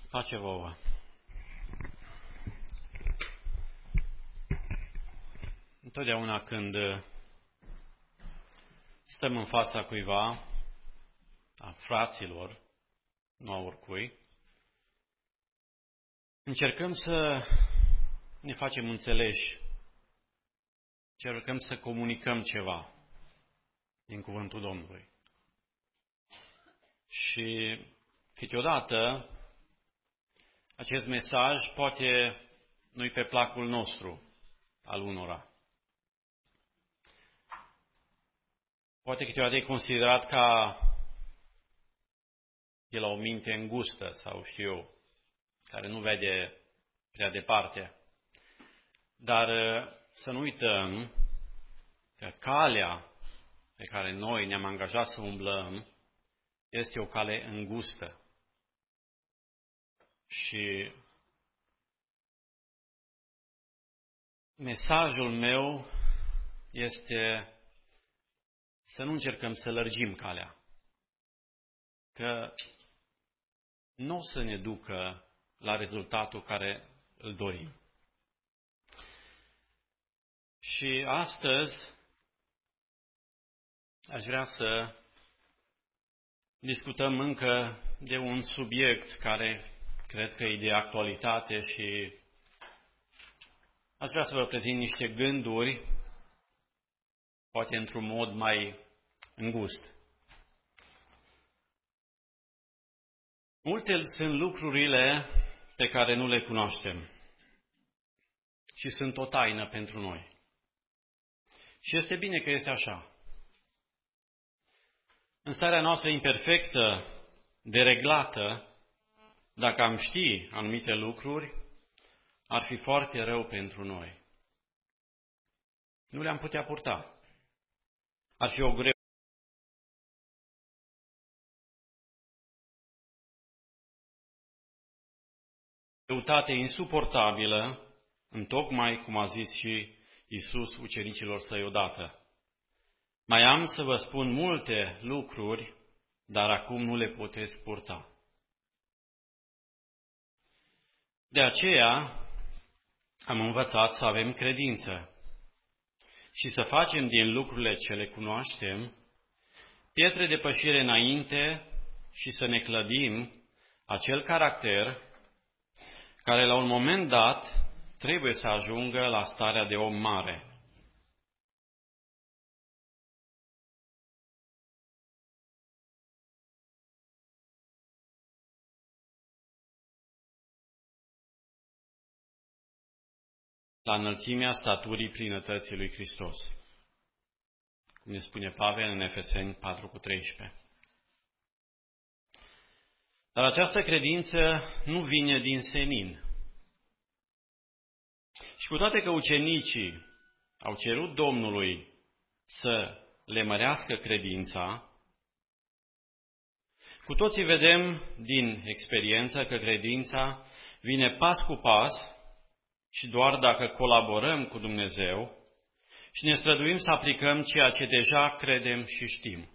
Pace vouă. Întotdeauna când stăm în fața cuiva, a fraților, nu a oricui, încercăm să ne facem înțeleși, încercăm să comunicăm ceva din cuvântul Domnului. Și câteodată acest mesaj poate nu-i pe placul nostru, al unora. Poate câteodată e considerat ca de la o minte îngustă sau știu eu, care nu vede prea departe. Dar să nu uităm că calea pe care noi ne-am angajat să umblăm este o cale îngustă. Și mesajul meu este să nu încercăm să lărgim calea, că nu o să ne ducă la rezultatul care îl dorim. Și astăzi aș vrea să discutăm încă de un subiect care cred că e de actualitate și aș vrea să vă prezint niște gânduri, poate într-un mod mai îngust. Multe sunt lucrurile pe care nu le cunoaștem și sunt o taină pentru noi. Și este bine că este așa. În starea noastră imperfectă, dereglată, dacă am ști anumite lucruri, ar fi foarte rău pentru noi. Nu le-am putea purta. Ar fi o greutate insuportabilă, întocmai cum a zis și Iisus ucenicilor săi odată. Mai am să vă spun multe lucruri, dar acum nu le puteți purta. De aceea am învățat să avem credință și să facem din lucrurile ce le cunoaștem pietre de pășire înainte și să ne clădim acel caracter care la un moment dat trebuie să ajungă la starea de om mare. La înălțimea staturii plinătății lui Hristos. Cum ne spune Pavel în Efeseni 4:13. Dar această credință nu vine din senin. Și cu toate că ucenicii au cerut Domnului să le mărească credința, cu toții vedem din experiență că credința vine pas cu pas și doar dacă colaborăm cu Dumnezeu și ne străduim să aplicăm ceea ce deja credem și știm.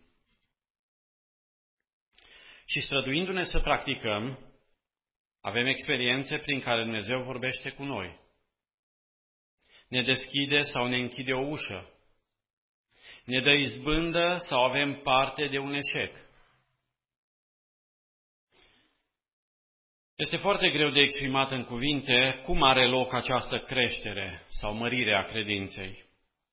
Și străduindu-ne să practicăm, avem experiențe prin care Dumnezeu vorbește cu noi. Ne deschide sau ne închide o ușă. Ne dă izbândă sau avem parte de un eșec. Este foarte greu de exprimat în cuvinte cum are loc această creștere sau mărire a credinței.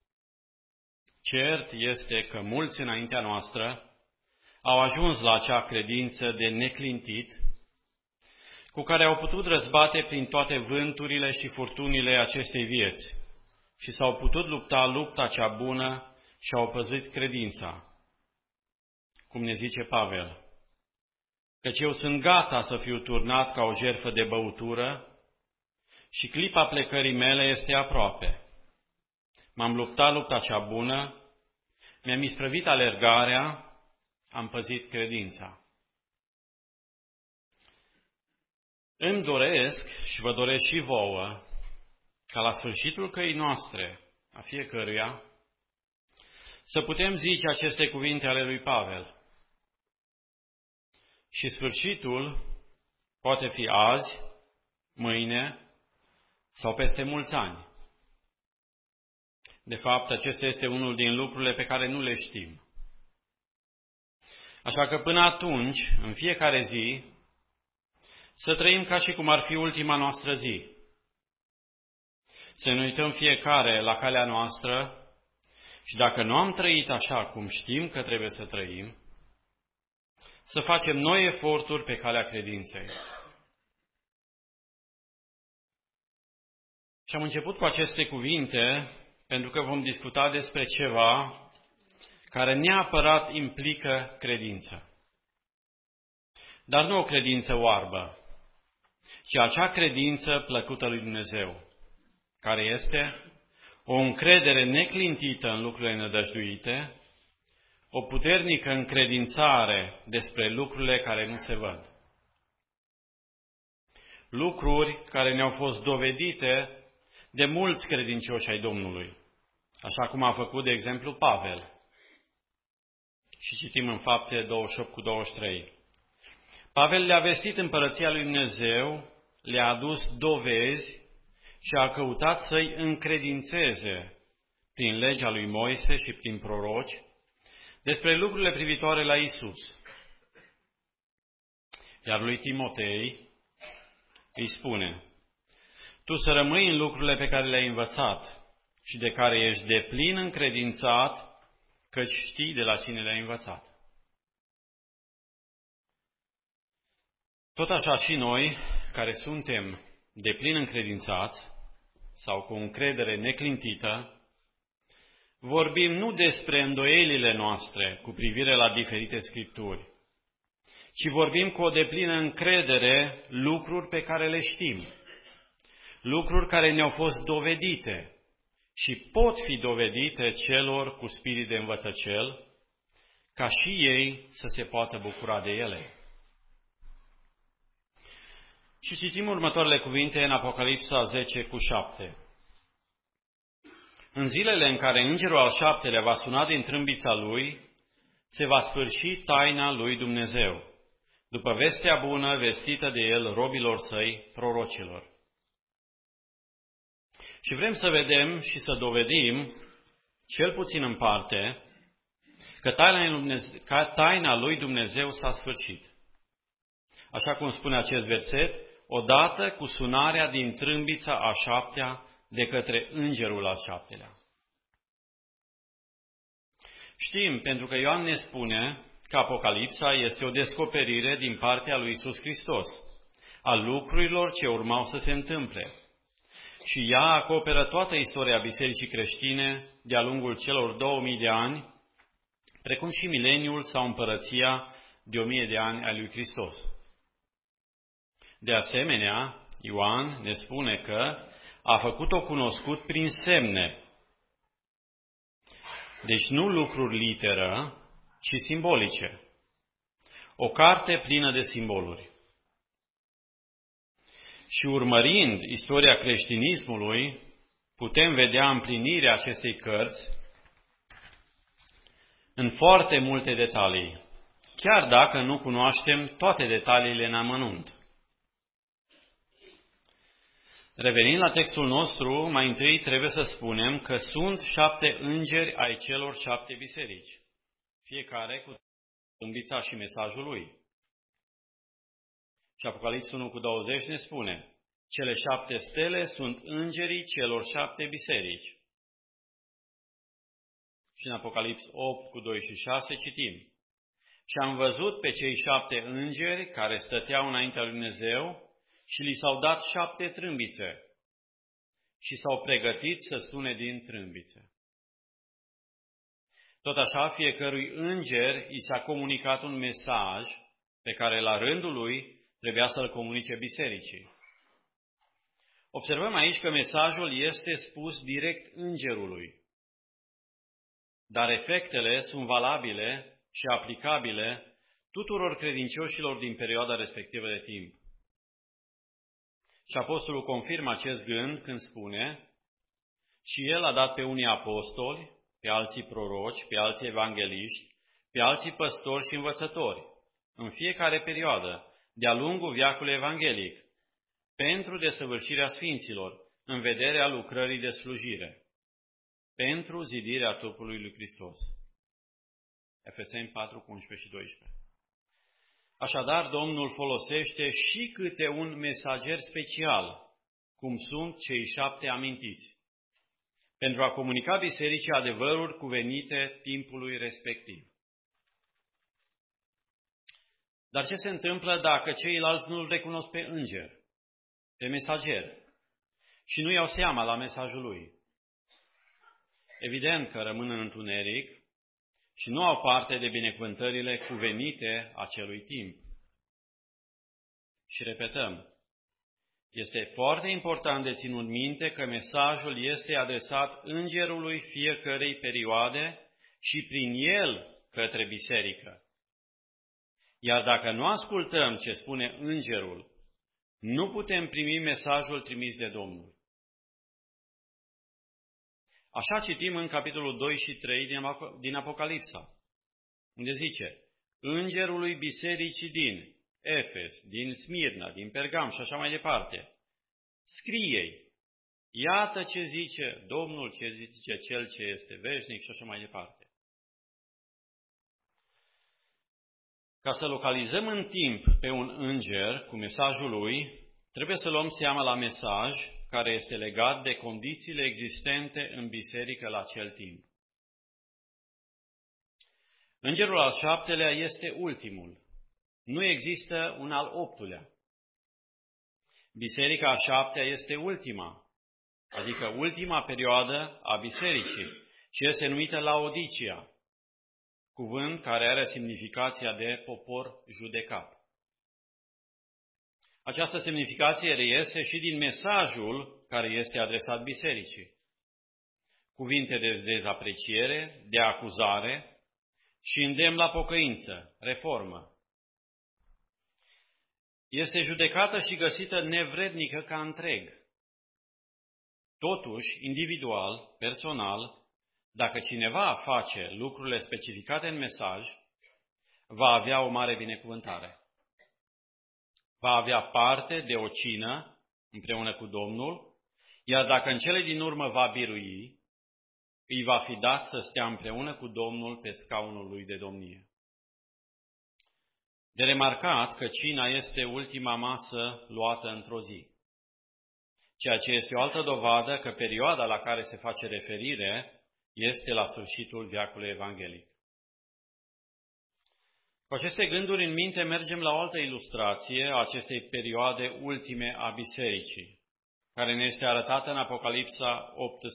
Cert este că mulți înaintea noastră au ajuns la acea credință de neclintit, cu care au putut răzbate prin toate vânturile și furtunile acestei vieți și s-au putut lupta lupta cea bună și au păzit credința. Cum ne zice Pavel, căci eu sunt gata să fiu turnat ca o jertfă de băutură și clipa plecării mele este aproape. M-am luptat lupta cea bună, mi-am isprăvit alergarea, am păzit credința. Îmi doresc și vă doresc și vouă ca la sfârșitul căii noastre, a fiecăruia, să putem zice aceste cuvinte ale lui Pavel. Și sfârșitul Poate fi azi, mâine sau peste mulți ani. De fapt, acesta este unul din lucrurile pe care nu le știm. Așa că până atunci, în fiecare zi, să trăim ca și cum ar fi ultima noastră zi. Să ne uităm fiecare la calea noastră și dacă nu am trăit așa cum știm că trebuie să trăim, să facem noi eforturi pe calea credinței. Și am început cu aceste cuvinte pentru că vom discuta despre ceva care neapărat implică credință. Dar nu o credință oarbă, ci acea credință plăcută lui Dumnezeu, care este o încredere neclintită în lucrurile nădăjduite, o puternică încredințare despre lucrurile care nu se văd. Lucruri care ne-au fost dovedite de mulți credincioși ai Domnului, așa cum a făcut, de exemplu, Pavel. Și citim în Fapte 28:23. Pavel le-a vestit împărăția lui Dumnezeu, le-a adus dovezi și a căutat să-i încredințeze prin legea lui Moise și prin proroci despre lucrurile privitoare la Isus. Iar lui Timotei îi spune: tu să rămâi în lucrurile pe care le-ai învățat și de care ești deplin încredințat, căci știi de la cine le-ai învățat. Tot așa și noi, care suntem deplin încredințați sau cu încredere neclintită, vorbim nu despre îndoielile noastre cu privire la diferite scripturi, ci vorbim cu o deplină încredere lucruri pe care le știm, lucruri care ne-au fost dovedite și pot fi dovedite celor cu spirit de învățăcel, ca și ei să se poată bucura de ele. Și citim următoarele cuvinte în Apocalipsa 10:7. În zilele în care îngerul al 7-lea va suna din trâmbița lui, se va sfârși taina lui Dumnezeu, după vestea bună vestită de el robilor săi, prorocilor. Și vrem să vedem și să dovedim, cel puțin în parte, că taina lui Dumnezeu s-a sfârșit. Așa cum spune acest verset, odată cu sunarea din trâmbița a 7-a de către îngerul al 7-lea. Știm, pentru că Ioan ne spune că Apocalipsa este o descoperire din partea lui Iisus Hristos, a lucrurilor ce urmau să se întâmple. Și ea acoperă toată istoria Bisericii creștine de-a lungul celor 2000 de ani, precum și mileniul sau împărăția de 1000 de ani a lui Hristos. De asemenea, Ioan ne spune că a făcut-o cunoscut prin semne. Deci nu lucruri literă, ci simbolice. O carte plină de simboluri. Și urmărind istoria creștinismului, putem vedea împlinirea acestei cărți în foarte multe detalii, chiar dacă nu cunoaștem toate detaliile în amănunt. Revenind la textul nostru, mai întâi trebuie să spunem că sunt 7 îngeri ai celor 7 biserici, fiecare cu trâmbița și mesajul lui. Și Apocalipsa 1:20 ne spune: cele 7 stele sunt îngerii celor 7 biserici. Și în Apocalips 8:2-6 citim: și am văzut pe cei 7 îngeri care stăteau înaintea lui Dumnezeu și li s-au dat 7 trâmbițe și s-au pregătit să sune din trâmbițe. Tot așa, fiecărui înger i s-a comunicat un mesaj pe care la rândul lui trebuia să-l comunice bisericii. Observăm aici că mesajul este spus direct îngerului, dar efectele sunt valabile și aplicabile tuturor credincioșilor din perioada respectivă de timp. Și apostolul confirmă acest gând când spune: și el a dat pe unii apostoli, pe alții proroci, pe alții evangeliști, pe alții păstori și învățători, în fiecare perioadă, de-a lungul veacului evanghelic, pentru desăvârșirea sfinților, în vederea lucrării de slujire, pentru zidirea trupului lui Hristos. Efeseni 4, 11 și 12. Așadar, Domnul folosește și câte un mesager special, cum sunt cei 7 amintiți, pentru a comunica bisericii adevăruri cuvenite timpului respectiv. Dar ce se întâmplă dacă ceilalți nu-L recunosc pe înger, pe mesager, și nu iau seama la mesajul lui? Evident că rămân în întuneric și nu au parte de binecuvântările cuvenite acelui timp. Și repetăm, este foarte important de ținut minte că mesajul este adresat îngerului fiecărei perioade și prin el către biserică. Iar dacă nu ascultăm ce spune îngerul, nu putem primi mesajul trimis de Domnul. Așa citim în capitolul 2 și 3 din Apocalipsa, unde zice: îngerului bisericii din Efes, din Smirna, din Pergam și așa mai departe, scrie-i, iată ce zice Domnul, ce zice Cel ce este veșnic și așa mai departe. Ca să localizăm în timp pe un înger cu mesajul lui, trebuie să luăm seama la mesaj care este legat de condițiile existente în biserică la acel timp. Îngerul al 7-lea este ultimul. Nu există un al 8-lea. Biserica a 7-a este ultima, adică ultima perioadă a bisericii, și este numită Laodicia, cuvânt care are semnificația de popor judecat. Această semnificație reiese și din mesajul care este adresat bisericii. Cuvinte de dezapreciere, de acuzare și îndemn la pocăință, reformă. Este judecată și găsită nevrednică ca întreg. Totuși, individual, personal, dacă cineva face lucrurile specificate în mesaj, va avea o mare binecuvântare. Va avea parte de o cină împreună cu Domnul, iar dacă în cele din urmă va birui, îi va fi dat să stea împreună cu Domnul pe scaunul lui de domnie. De remarcat că cina este ultima masă luată într-o zi, ceea ce este o altă dovadă că perioada la care se face referire este la sfârșitul veacului evanghelic. Cu aceste gânduri în minte mergem la o altă ilustrație a acestei perioade ultime a bisericii, care ne este arătată în Apocalipsa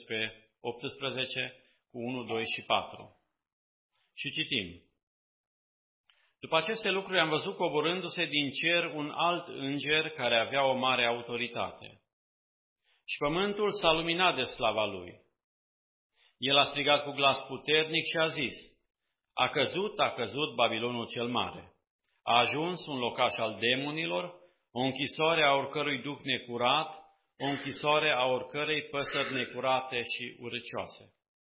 18 cu 1, 2 și 4. Și citim: după aceste lucruri am văzut coborându-se din cer un alt înger care avea o mare autoritate. Și pământul s-a luminat de slava lui. El a strigat cu glas puternic și a zis: a căzut Babilonul cel mare. A ajuns un locaș al demonilor, o închisoare a oricărui duh necurat, o închisoare a oricărei păsări necurate și urâcioase.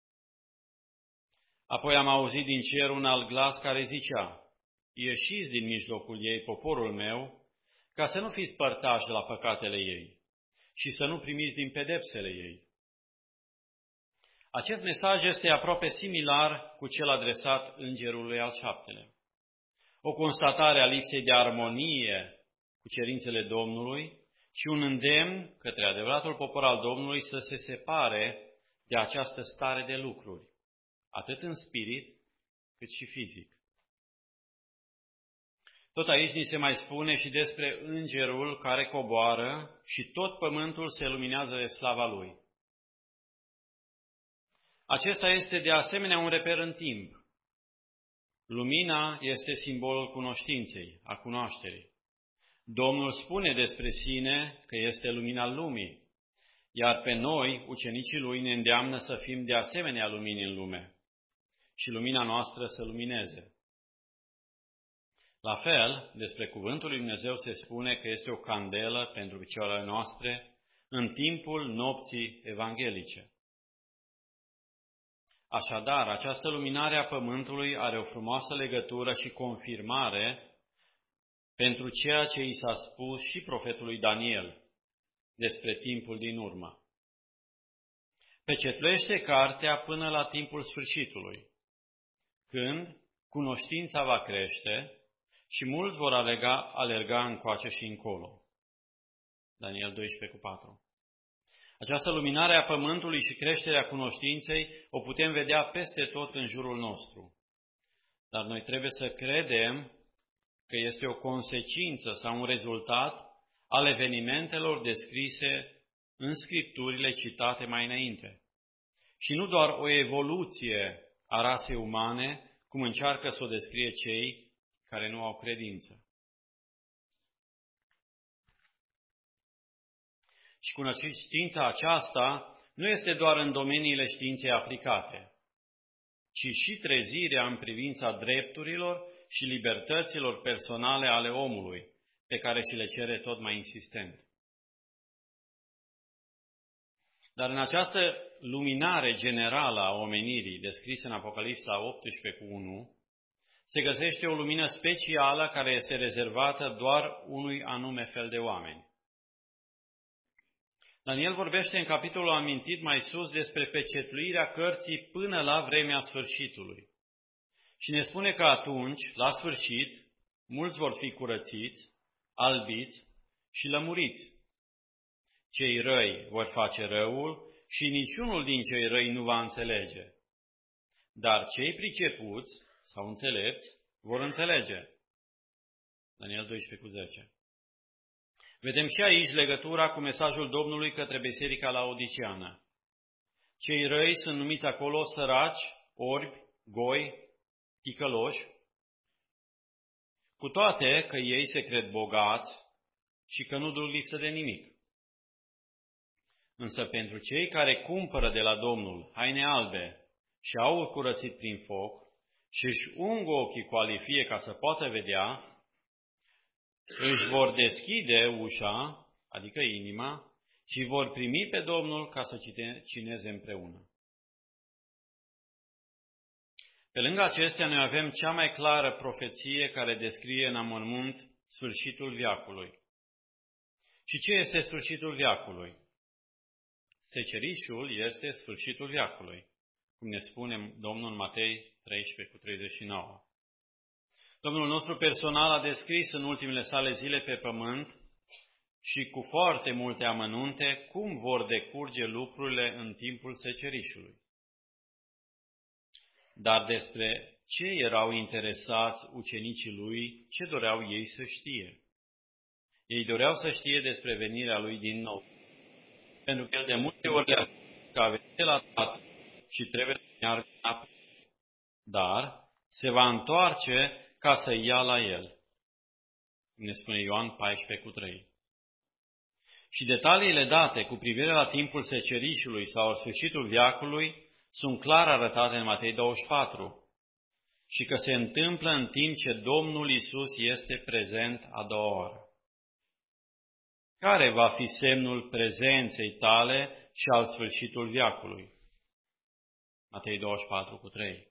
Apoi am auzit din cer un alt glas care zicea: ieșiți din mijlocul ei, poporul meu, ca să nu fiți părtași la păcatele ei și să nu primiți din pedepsele ei. Acest mesaj este aproape similar cu cel adresat îngerului al 7-lea. O constatare a lipsei de armonie cu cerințele Domnului și un îndemn către adevăratul popor al Domnului să se separe de această stare de lucruri, atât în spirit cât și fizic. Tot aici ni se mai spune și despre îngerul care coboară și tot pământul se luminează de slava lui. Acesta este de asemenea un reper în timp. Lumina este simbolul cunoștinței, a cunoașterii. Domnul spune despre sine că este lumina lumii, iar pe noi, ucenicii lui, ne îndeamnă să fim de asemenea lumini în lume și lumina noastră să lumineze. La fel, despre cuvântul lui Dumnezeu se spune că este o candelă pentru picioarele noastre în timpul nopții evanghelice. Așadar, această luminare a pământului are o frumoasă legătură și confirmare pentru ceea ce i s-a spus și profetului Daniel despre timpul din urmă. Pecetluiește cartea până la timpul sfârșitului, când cunoștința va crește și mulți vor alerga încoace și încolo. Daniel 12:4. Această luminare a pământului și creșterea cunoștinței o putem vedea peste tot în jurul nostru. Dar noi trebuie să credem că este o consecință sau un rezultat al evenimentelor descrise în scripturile citate mai înainte. Și nu doar o evoluție a rasei umane, cum încearcă să o descrie cei care nu au credință. Și cunoștința aceasta nu este doar în domeniile științei aplicate, ci și trezirea în privința drepturilor și libertăților personale ale omului, pe care și le cere tot mai insistent. Dar în această luminare generală a omenirii, descrisă în Apocalipsa 18:1, se găsește o lumină specială care este rezervată doar unui anume fel de oameni. Daniel vorbește în capitolul amintit mai sus despre pecetluirea cărții până la vremea sfârșitului. Și ne spune că atunci, la sfârșit, mulți vor fi curățiți, albiți și lămuriți. Cei răi vor face răul și niciunul din cei răi nu va înțelege. Dar cei pricepuți sau înțelepți vor înțelege. Daniel 12:10. Vedem și aici legătura cu mesajul Domnului către biserica laodiceană. Cei răi sunt numiți acolo săraci, orbi, goi, ticăloși, cu toate că ei se cred bogați și că nu duc lipsă de nimic. Însă pentru cei care cumpără de la Domnul haine albe și aur curățit prin foc și își ung ochii cu alifie ca să poată vedea, își vor deschide ușa, adică inima, și vor primi pe Domnul ca să cineze împreună. Pe lângă acestea, noi avem cea mai clară profeție care descrie în amănunt sfârșitul veacului. Și ce este sfârșitul veacului? Secerișul este sfârșitul veacului, cum ne spune Domnul în Matei 13:39. Domnul nostru personal a descris în ultimele sale zile pe pământ și cu foarte multe amănunte cum vor decurge lucrurile în timpul secerișului. Dar despre ce erau interesați ucenicii lui, ce doreau ei să știe? Ei doreau să știe despre venirea lui din nou, pentru că el de multe ori le-a spus că a venit la Tatăl și trebuie să meargă înapoi. Dar se va întoarce ca să ia la el. Ne spune Ioan 14:3. Și detaliile date cu privire la timpul secerișului sau sfârșitul veacului sunt clar arătate în Matei 24 și că se întâmplă în timp ce Domnul Iisus este prezent a doua oară. Care va fi semnul prezenței tale și al sfârșitul veacului? Matei 24:3.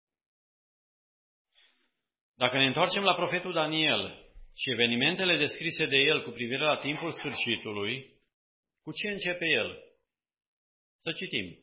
Dacă ne întoarcem la profetul Daniel și evenimentele descrise de el cu privire la timpul sfârșitului, cu ce începe el? Să citim.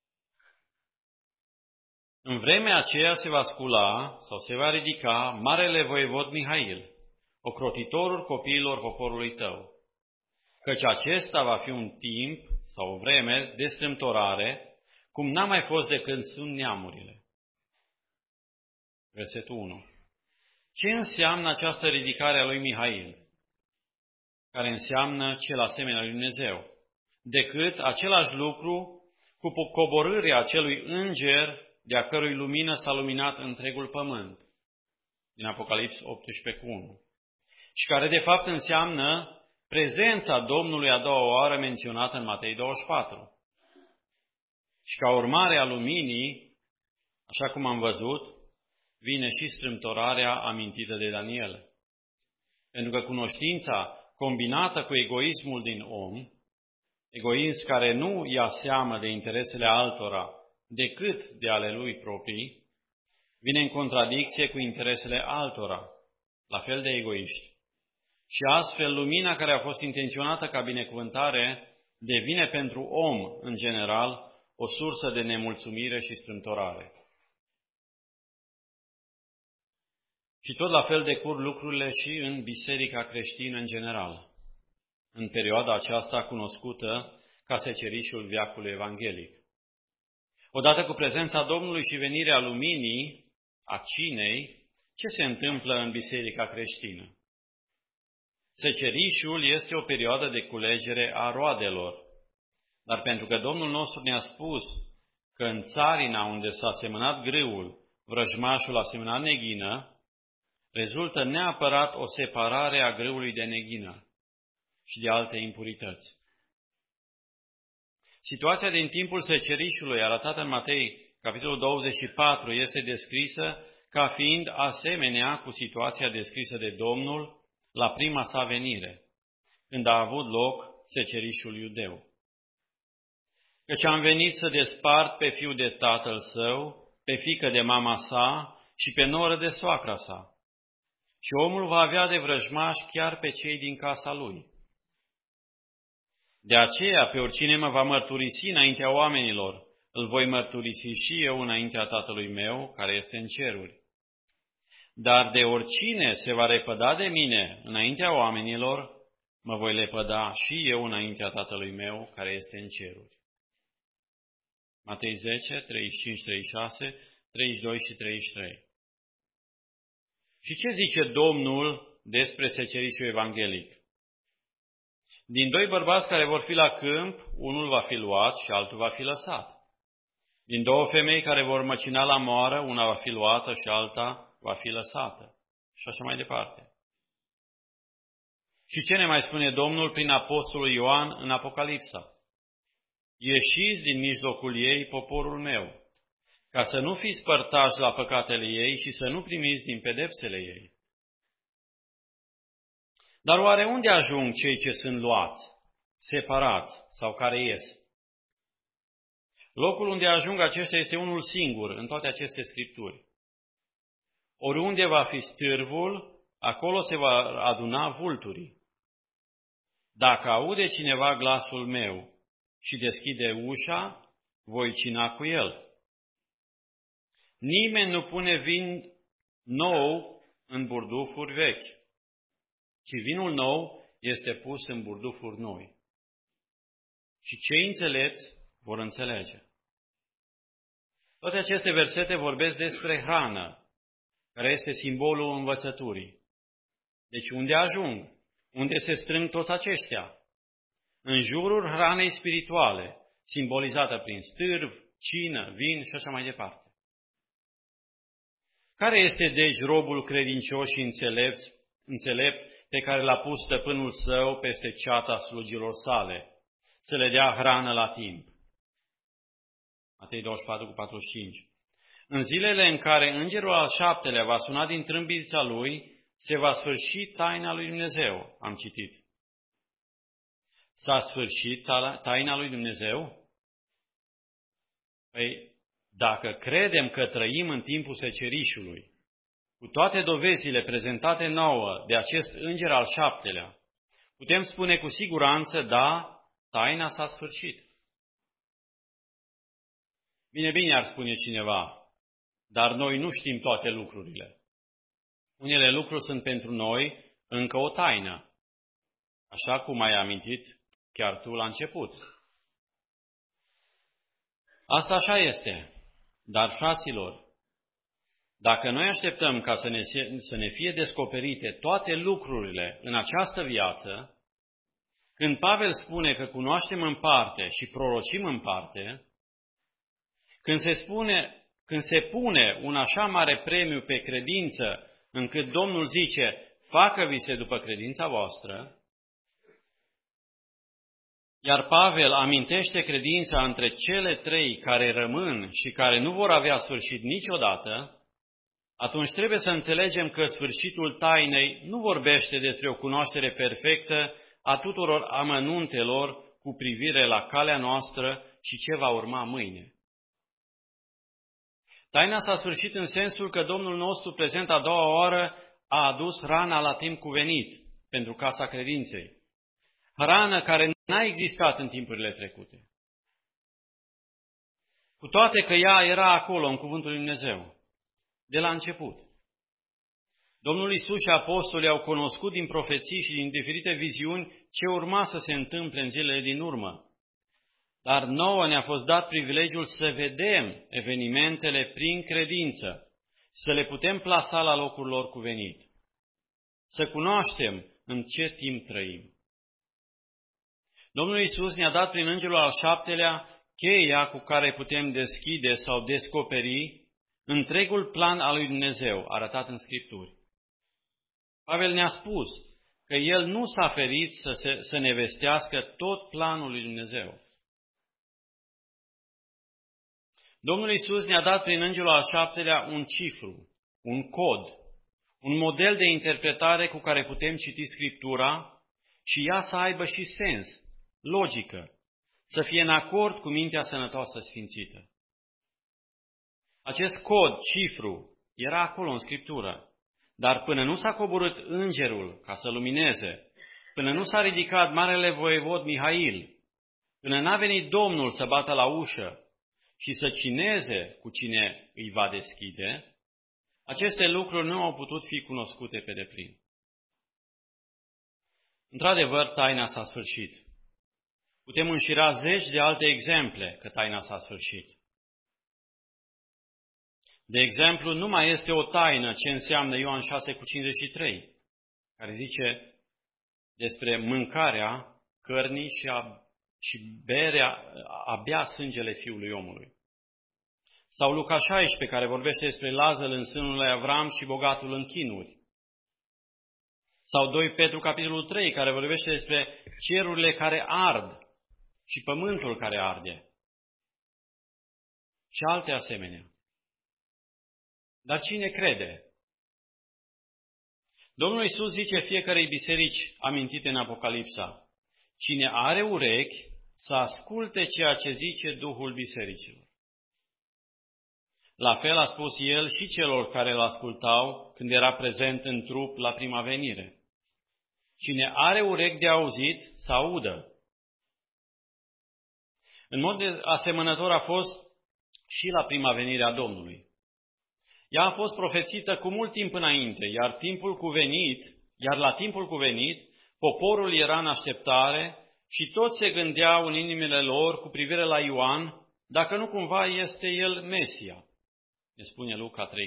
În vremea aceea se va scula sau se va ridica marele voievod Mihail, ocrotitorul copiilor poporului tău, căci acesta va fi un timp sau o vreme de strâmtorare, cum n-a mai fost de când sunt neamurile. Versetul 1. Ce înseamnă această ridicare a lui Mihail? Care înseamnă cel asemenea lui Dumnezeu, decât același lucru cu coborârea acelui înger de-a cărui lumină s-a luminat întregul pământ, din Apocalips 18:1, și care de fapt înseamnă prezența Domnului a doua oară menționată în Matei 24. Și ca urmare a luminii, așa cum am văzut, vine și strâmtorarea amintită de Daniel. Pentru că cunoștința combinată cu egoismul din om, egoism care nu ia seamă de interesele altora decât de ale lui proprii, vine în contradicție cu interesele altora, la fel de egoiști, Și astfel, lumina care a fost intenționată ca binecuvântare devine pentru om, în general, o sursă de nemulțumire și strâmtorare. Și tot la fel decurg lucrurile și în biserica creștină în general, în perioada aceasta cunoscută ca secerișul veacului evanghelic. Odată cu prezența Domnului și venirea luminii, a cinei, ce se întâmplă în biserica creștină? Secerișul este o perioadă de culegere a roadelor, dar pentru că Domnul nostru ne-a spus că în țarina unde s-a semănat grâul, vrăjmașul a semănat neghină, rezultă neapărat o separare a grâului de neghină și de alte impurități. Situația din timpul secerișului, arătată în Matei, capitolul 24, este descrisă ca fiind asemenea cu situația descrisă de Domnul la prima sa venire, când a avut loc secerișul iudeu. Căci am venit să despart pe fiul de tatăl său, pe fiică de mama sa și pe noră de soacra sa. Și omul va avea de vrăjmași chiar pe cei din casa lui. De aceea, pe oricine mă va mărturisi înaintea oamenilor, îl voi mărturisi și eu înaintea Tatălui meu, care este în ceruri. Dar de oricine se va lepăda de mine înaintea oamenilor, mă voi lepăda și eu înaintea Tatălui meu, care este în ceruri. Matei 10, 35, 36, 32 și 33. Și ce zice Domnul despre secerișul evanghelic? Din doi bărbați care vor fi la câmp, unul va fi luat și altul va fi lăsat. Din două femei care vor măcina la moară, una va fi luată și alta va fi lăsată. Și așa mai departe. Și ce ne mai spune Domnul prin apostolul Ioan în Apocalipsa? Ieșiți din mijlocul ei, poporul meu, ca să nu fiți părtași la păcatele ei și să nu primiți din pedepsele ei. Dar oare unde ajung cei ce sunt luați, separați sau care ies? Locul unde ajung aceștia este unul singur în toate aceste scripturi. Oriunde va fi stârvul, acolo se va aduna vulturii. Dacă aude cineva glasul meu și deschide ușa, voi cina cu el. Nimeni nu pune vin nou în burdufuri vechi, ci vinul nou este pus în burdufuri noi. Și cei înțelepți vor înțelege. Toate aceste versete vorbesc despre hrană, care este simbolul învățăturii. Deci unde ajung? Unde se strâng toți aceștia? În jurul hranei spirituale, simbolizată prin stârv, cină, vin și așa mai departe. Care este deci robul credincios și înțelept pe care l-a pus stăpânul său peste ceata slugilor sale, să le dea hrană la timp? Matei 24 cu 45. În zilele în care îngerul al șaptelea va suna din trâmbița lui, se va sfârși taina lui Dumnezeu. Am citit. S-a sfârșit taina lui Dumnezeu? Păi, dacă credem că trăim în timpul secerișului, cu toate dovezile prezentate nouă de acest înger al șaptelea, putem spune cu siguranță, da, taina s-a sfârșit. Bine, ar spune cineva, dar noi nu știm toate lucrurile. Unele lucruri sunt pentru noi încă o taină, așa cum ai amintit chiar tu la început. Asta așa este, dar fraților, dacă noi așteptăm ca să ne fie descoperite toate lucrurile în această viață, când Pavel spune că cunoaștem în parte și prorocim în parte, când se pune un așa mare premiu pe credință, încât Domnul zice, facă-vi-se după credința voastră, iar Pavel amintește credința între cele trei care rămân și care nu vor avea sfârșit niciodată, atunci trebuie să înțelegem că sfârșitul tainei nu vorbește despre o cunoaștere perfectă a tuturor amănuntelor cu privire la calea noastră și ce va urma mâine. Taina s-a sfârșit în sensul că Domnul nostru, prezent a doua oară, a adus rana la timp cuvenit, pentru casa credinței. Hrană care n-a existat în timpurile trecute. Cu toate că ea era acolo în cuvântul lui Dumnezeu, de la început. Domnul Iisus și apostolii au cunoscut din profeții și din diferite viziuni ce urma să se întâmple în zilele din urmă. Dar nouă ne-a fost dat privilegiul să vedem evenimentele prin credință, să le putem plasa la locul lor cuvenit, să cunoaștem în ce timp trăim. Domnul Iisus ne-a dat prin Îngerul al 7-lea cheia cu care putem deschide sau descoperi întregul plan al lui Dumnezeu arătat în Scripturi. Pavel ne-a spus că el nu s-a ferit să ne vestească tot planul lui Dumnezeu. Domnul Iisus ne-a dat prin Îngerul al 7-lea un cifru, un cod, un model de interpretare cu care putem citi Scriptura și ea să aibă și sens, logică, să fie în acord cu mintea sănătoasă sfințită. Acest cod, cifru, era acolo în Scriptură, dar până nu s-a coborât îngerul ca să lumineze, până nu s-a ridicat marele voievod Mihail, până n-a venit Domnul să bată la ușă și să cineze cu cine îi va deschide, aceste lucruri nu au putut fi cunoscute pe deplin. Într-adevăr, taina s-a sfârșit. Putem înșira zeci de alte exemple că taina s-a sfârșit. De exemplu, nu mai este o taină ce înseamnă Ioan 6,53, care zice despre mâncarea cărnii și berea, a bea sângele Fiului Omului. Sau Luca 16, care vorbește despre Lazar în sânul lui Avram și bogatul în chinuri. Sau 2 Petru, capitolul 3, care vorbește despre cerurile care ard și pământul care arde. Și alte asemenea. Dar cine crede? Domnul Iisus zice fiecarei biserici amintite în Apocalipsa: cine are urechi să asculte ceea ce zice Duhul bisericilor. La fel a spus el și celor care îl ascultau când era prezent în trup la prima venire. Cine are urechi de auzit, să audă. În mod asemănător a fost și la prima venire a Domnului. Ea a fost profețită cu mult timp înainte, iar la timpul cuvenit, poporul era în așteptare și toți se gândeau în inimile lor cu privire la Ioan, dacă nu cumva este el Mesia, ne spune Luca 3,15.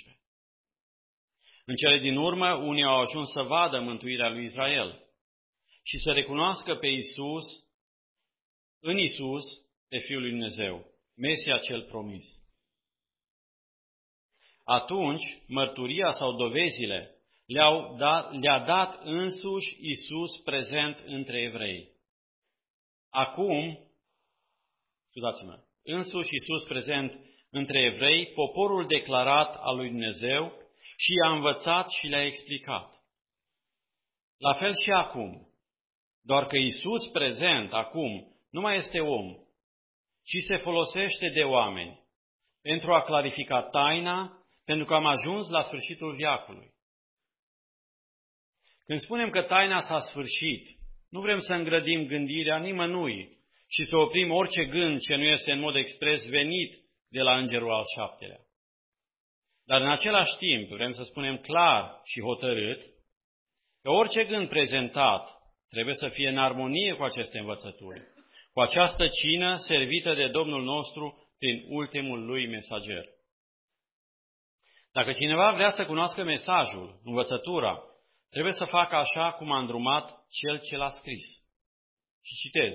În cele din urmă, unii au ajuns să vadă mântuirea lui Israel și să recunoască pe Iisus, în Iisus, pe Fiul lui Dumnezeu, Mesia cel promis. Atunci, mărturia sau dovezile le-a dat însuși Iisus prezent între evrei. Acum, însuși Iisus prezent între evrei, poporul declarat al lui Dumnezeu, și i-a învățat și le-a explicat. La fel și acum, doar că Iisus prezent acum nu mai este om, ci se folosește de oameni pentru a clarifica taina, pentru că am ajuns la sfârșitul veacului. Când spunem că taina s-a sfârșit, nu vrem să îngrădim gândirea nimănui și să oprim orice gând ce nu este în mod expres venit de la Îngerul al 7-lea. Dar în același timp vrem să spunem clar și hotărât că orice gând prezentat trebuie să fie în armonie cu aceste învățături, cu această cină servită de Domnul nostru prin ultimul lui mesager. Dacă cineva vrea să cunoască mesajul, învățătura, trebuie să facă așa cum a îndrumat cel ce l-a scris. Și citez: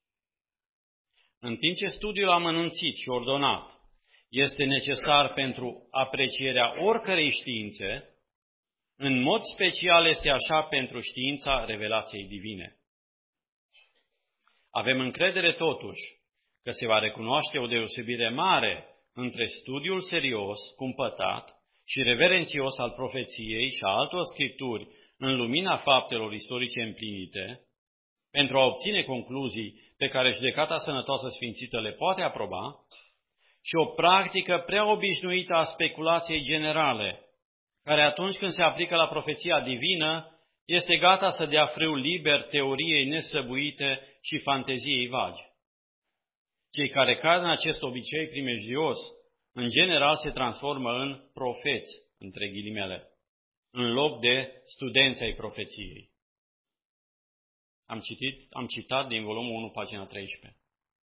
în timp ce studiul amănunțit și ordonat este necesar pentru aprecierea oricărei științe, în mod special este așa pentru știința revelației divine. Avem încredere totuși că se va recunoaște o deosebire mare între studiul serios, cumpătat și reverențios al profeției și a altor scripturi în lumina faptelor istorice împlinite, pentru a obține concluzii pe care judecata sănătoasă sfințită le poate aproba, și o practică prea obișnuită a speculației generale, care atunci când se aplică la profeția divină, este gata să dea frâu liber teoriei nesăbuite și fanteziei vagi. Cei care cad în acest obicei primejdios, în general se transformă în profeți, între ghilimele, în loc de studenți ai profeției. Am citat din volumul 1, pagina 13.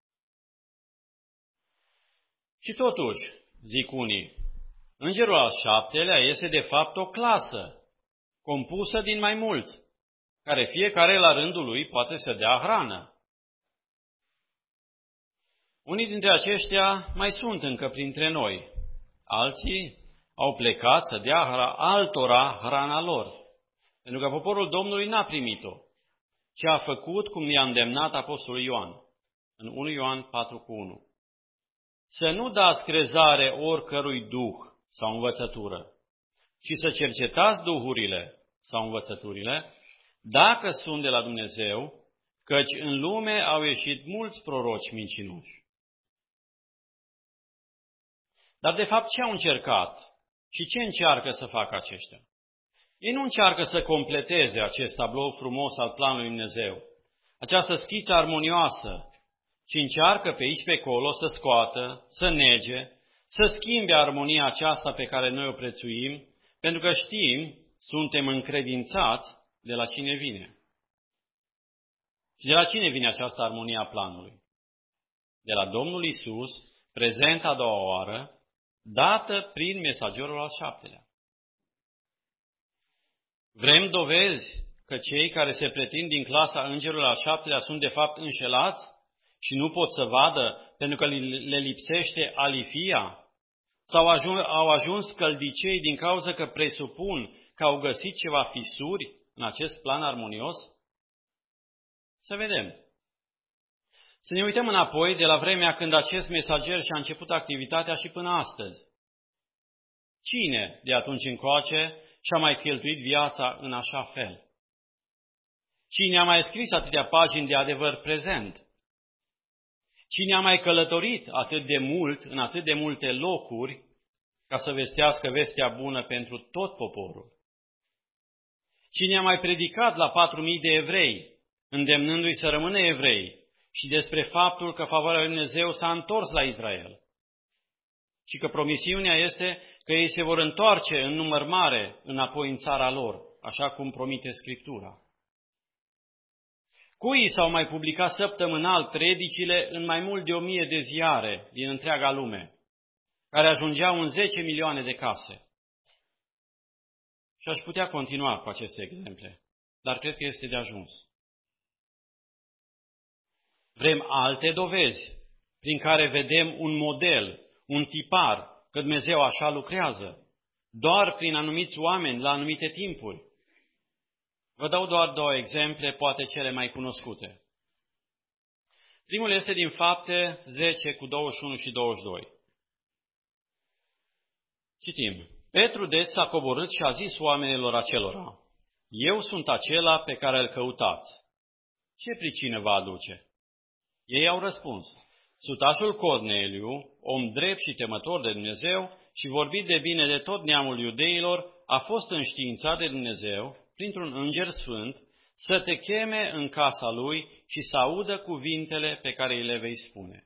Și totuși, zic unii, îngerul al 7-lea este de fapt o clasă, compusă din mai mulți, care fiecare la rândul lui poate să dea hrană. Unii dintre aceștia mai sunt încă printre noi, alții au plecat să dea altora hrana lor, pentru că poporul Domnului n-a primit-o, ci a făcut cum i-a îndemnat apostolul Ioan, în 1 Ioan 4:1. Să nu dați crezare oricărui duh sau învățătură, ci să cercetați duhurile sau învățăturile, dacă sunt de la Dumnezeu, căci în lume au ieșit mulți proroci mincinoși. Dar de fapt ce au încercat și ce încearcă să facă aceștia? Ei nu încearcă să completeze acest tablou frumos al planului Dumnezeu, această schiță armonioasă, ci încearcă pe aici pe acolo să scoată, să nege, să schimbe armonia aceasta pe care noi o prețuim, pentru că știm, suntem încredințați de la cine vine. Și de la cine vine această armonie a planului? De la Domnul Iisus, prezent a doua oară, dată prin mesagerul al 7-lea. Vrem dovezi că cei care se pretind din clasa îngerului al 7-lea sunt de fapt înșelați și nu pot să vadă pentru că le lipsește alifia? Sau au ajuns căldicei din cauza că presupun că au găsit ceva fisuri în acest plan armonios? Să vedem. Să ne uităm înapoi de la vremea când acest mesager și-a început activitatea și până astăzi. Cine de atunci încoace și-a mai cheltuit viața în așa fel? Cine a mai scris atâtea pagini de adevăr prezent? Cine a mai călătorit atât de mult, în atât de multe locuri, ca să vestească vestea bună pentru tot poporul? Cine a mai predicat la 4.000 de evrei, îndemnându-i să rămână evrei, și despre faptul că favoarea lui Dumnezeu s-a întors la Israel și că promisiunea este că ei se vor întoarce în număr mare înapoi în țara lor, așa cum promite Scriptura. Cui s-au mai publicat săptămânal predicile în mai mult de 1000 de ziare din întreaga lume, care ajungeau în 10 milioane de case. Și aș putea continua cu aceste exemple, dar cred că este de ajuns. Vrem alte dovezi prin care vedem un model, un tipar, că Dumnezeu așa lucrează, doar prin anumiți oameni la anumite timpuri. Vă dau doar 2 exemple, poate cele mai cunoscute. Primul este din Fapte 10 cu 21 și 22. Citim. Petru deci s-a coborât și a zis oamenilor acelora: Eu sunt acela pe care îl căutați. Ce pricină vă aduce? Ei au răspuns: Sutașul Corneliu, om drept și temător de Dumnezeu și vorbit de bine de tot neamul iudeilor, a fost înștiințat de Dumnezeu, printr-un înger sfânt, să te cheme în casa lui și să audă cuvintele pe care îi le vei spune.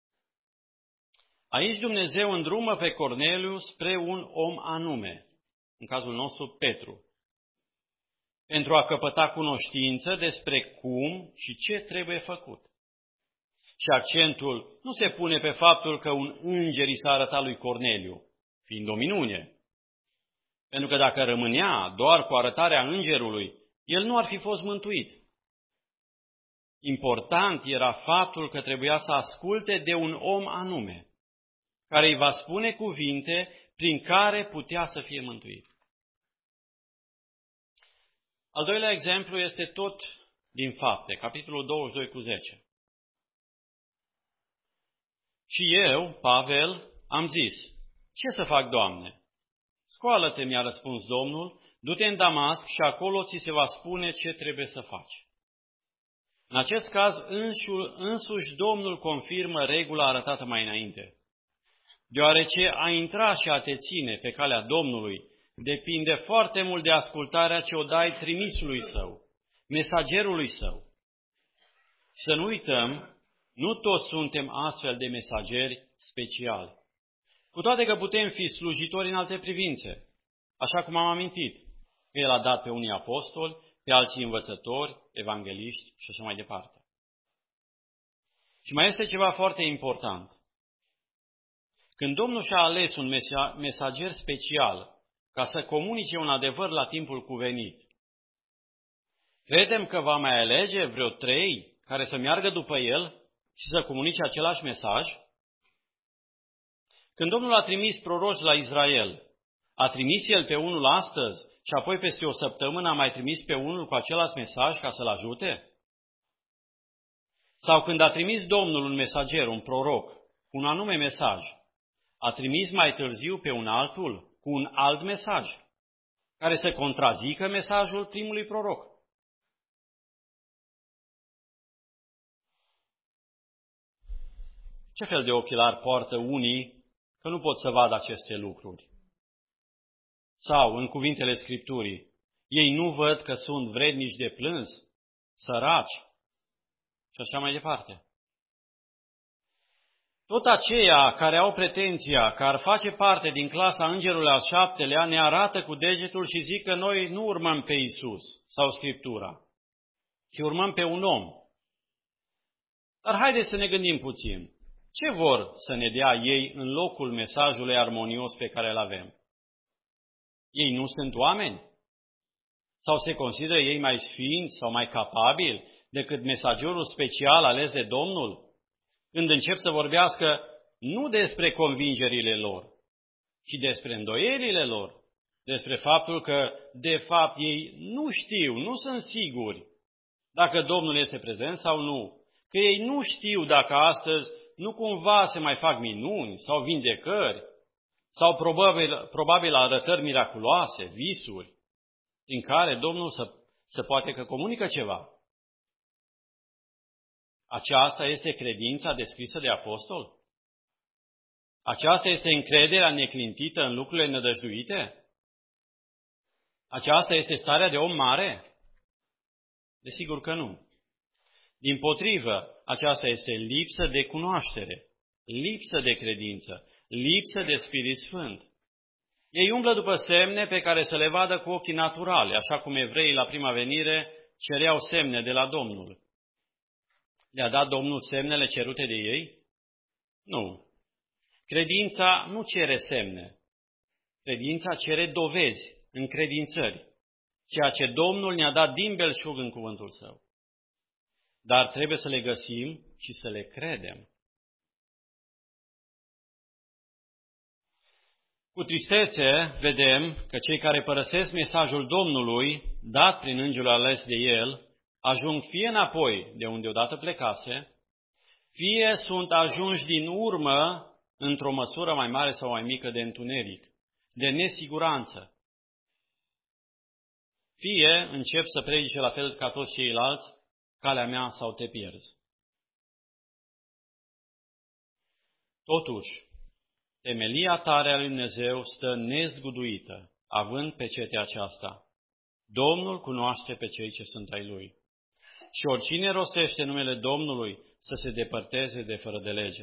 Aici Dumnezeu îndrumă pe Corneliu spre un om anume, în cazul nostru Petru, pentru a căpăta cunoștință despre cum și ce trebuie făcut. Și accentul nu se pune pe faptul că un înger i s-a arătat lui Corneliu, fiind o minune. Pentru că dacă rămânea doar cu arătarea îngerului, el nu ar fi fost mântuit. Important era faptul că trebuia să asculte de un om anume, care îi va spune cuvinte prin care putea să fie mântuit. Al doilea exemplu este tot din Fapte, capitolul 22 cu 10. Și eu, Pavel, am zis: Ce să fac, Doamne? Scoală-te, mi-a răspuns Domnul, du-te în Damasc și acolo ți se va spune ce trebuie să faci. În acest caz, însuși Domnul confirmă regula arătată mai înainte. Deoarece a intra și a te ține pe calea Domnului, depinde foarte mult de ascultarea ce o dai trimisului său, mesagerului său. Să nu uităm, nu toți suntem astfel de mesageri speciali. Cu toate că putem fi slujitori în alte privințe, așa cum am amintit, că El a dat pe unii apostoli, pe alții învățători, evangeliști și așa mai departe. Și mai este ceva foarte important. Când Domnul și-a ales un mesager special ca să comunice un adevăr la timpul cuvenit, credem că va mai alege vreo 3 care să meargă după El și să comunice același mesaj? Când Domnul a trimis proroci la Israel, a trimis El pe unul astăzi și apoi peste o săptămână a mai trimis pe unul cu același mesaj ca să-l ajute? Sau când a trimis Domnul un mesager, un proroc, cu un anume mesaj, a trimis mai târziu pe un altul cu un alt mesaj, care să contrazică mesajul primului proroc? Ce fel de ochelari poartă unii că nu pot să vadă aceste lucruri? Sau, în cuvintele Scripturii, ei nu văd că sunt vrednici de plâns, săraci și așa mai departe. Tot aceia care au pretenția că ar face parte din clasa îngerului al 7-lea ne arată cu degetul și zic că noi nu urmăm pe Iisus sau Scriptura, ci urmăm pe un om. Dar haideți să ne gândim puțin. Ce vor să ne dea ei în locul mesajului armonios pe care îl avem? Ei nu sunt oameni? Sau se consideră ei mai sfinți sau mai capabili decât mesagerul special ales de Domnul? Când încep să vorbească nu despre convingerile lor, ci despre îndoielile lor, despre faptul că, de fapt, ei nu știu, nu sunt siguri dacă Domnul este prezent sau nu, că ei nu știu dacă astăzi nu cumva se mai fac minuni sau vindecări, sau probabil arătări miraculoase, visuri, în care Domnul se poate că comunică ceva. Aceasta este credința descrisă de apostol? Aceasta este încrederea neclintită în lucrurile nădăjduite? Aceasta este starea de om mare? Desigur că nu. Dimpotrivă, aceasta este lipsă de cunoaștere, lipsă de credință, lipsă de Spirit Sfânt. Ei umblă după semne pe care să le vadă cu ochii naturale, așa cum evreii la prima venire cereau semne de la Domnul. Le-a dat Domnul semnele cerute de ei? Nu. Credința nu cere semne. Credința cere dovezi, încredințări, ceea ce Domnul ne-a dat din belșug în cuvântul Său. Dar trebuie să le găsim și să le credem. Cu tristețe vedem că cei care părăsesc mesajul Domnului, dat prin îngerul ales de El, ajung fie înapoi de unde odată plecase, fie sunt ajunși din urmă într-o măsură mai mare sau mai mică de întuneric, de nesiguranță. Fie încep să predice la fel ca toți ceilalți, calea mea sau te pierzi. Totuși, temelia tare a lui Dumnezeu stă nezguduită, având pecetea aceasta. Domnul cunoaște pe cei ce sunt ai Lui. Și oricine rostește numele Domnului să se depărteze de fără de lege.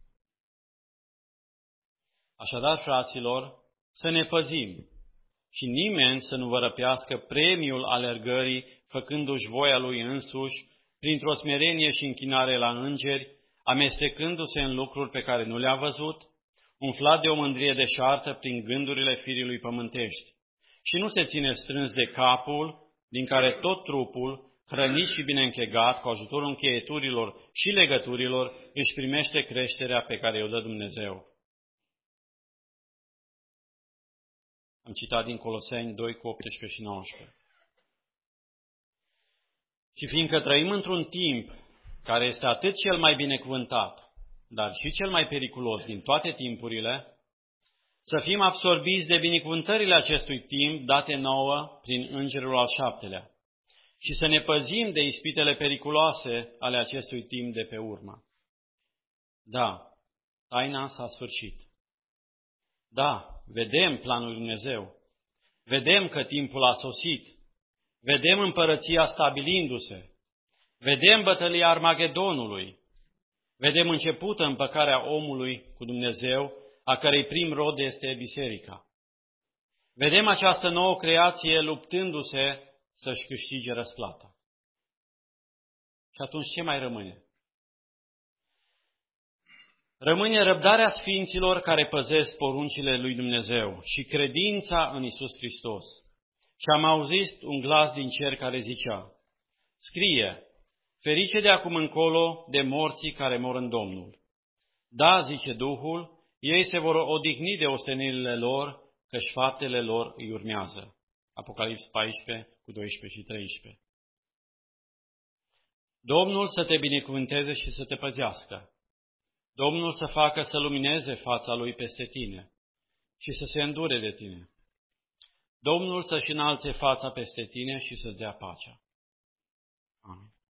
Așadar, fraților, să ne păzim și nimeni să nu vă răpească premiul alergării, făcându-și voia lui însuși, printr-o smerenie și închinare la îngeri, amestecându-se în lucruri pe care nu le-a văzut, umflat de o mândrie deșartă prin gândurile firii pământești, și nu se ține strâns de capul, din care tot trupul, hrănit și bine închegat, cu ajutorul încheieturilor și legăturilor, își primește creșterea pe care o dă Dumnezeu. Am citat din Coloseni 2 cu 18 și 19. Și fiindcă trăim într-un timp care este atât cel mai binecuvântat, dar și cel mai periculos din toate timpurile, să fim absorbiți de binecuvântările acestui timp date nouă prin îngerul al 7-lea și să ne păzim de ispitele periculoase ale acestui timp de pe urmă. Da, taina s-a sfârșit. Da, vedem planul lui Dumnezeu. Vedem că timpul a sosit. Vedem împărăția stabilindu-se. Vedem bătălia Armagedonului. Vedem începută împăcarea omului cu Dumnezeu, a cărei prim rod este biserica. Vedem această nouă creație luptându-se să-și câștige răsplata. Și atunci ce mai rămâne? Rămâne răbdarea sfinților care păzesc poruncile lui Dumnezeu și credința în Iisus Hristos. Și am auzit un glas din cer care zicea: scrie, ferice de acum încolo de morții care mor în Domnul. Da, zice Duhul, ei se vor odihni de ostenirile lor, căci faptele lor îi urmează. Apocalips 14, cu 12 și 13. Domnul să te binecuvânteze și să te păzească. Domnul să facă să lumineze fața Lui peste tine și să se îndure de tine. Domnul să-și înalțe fața peste tine și să-ți dea pacea. Amin.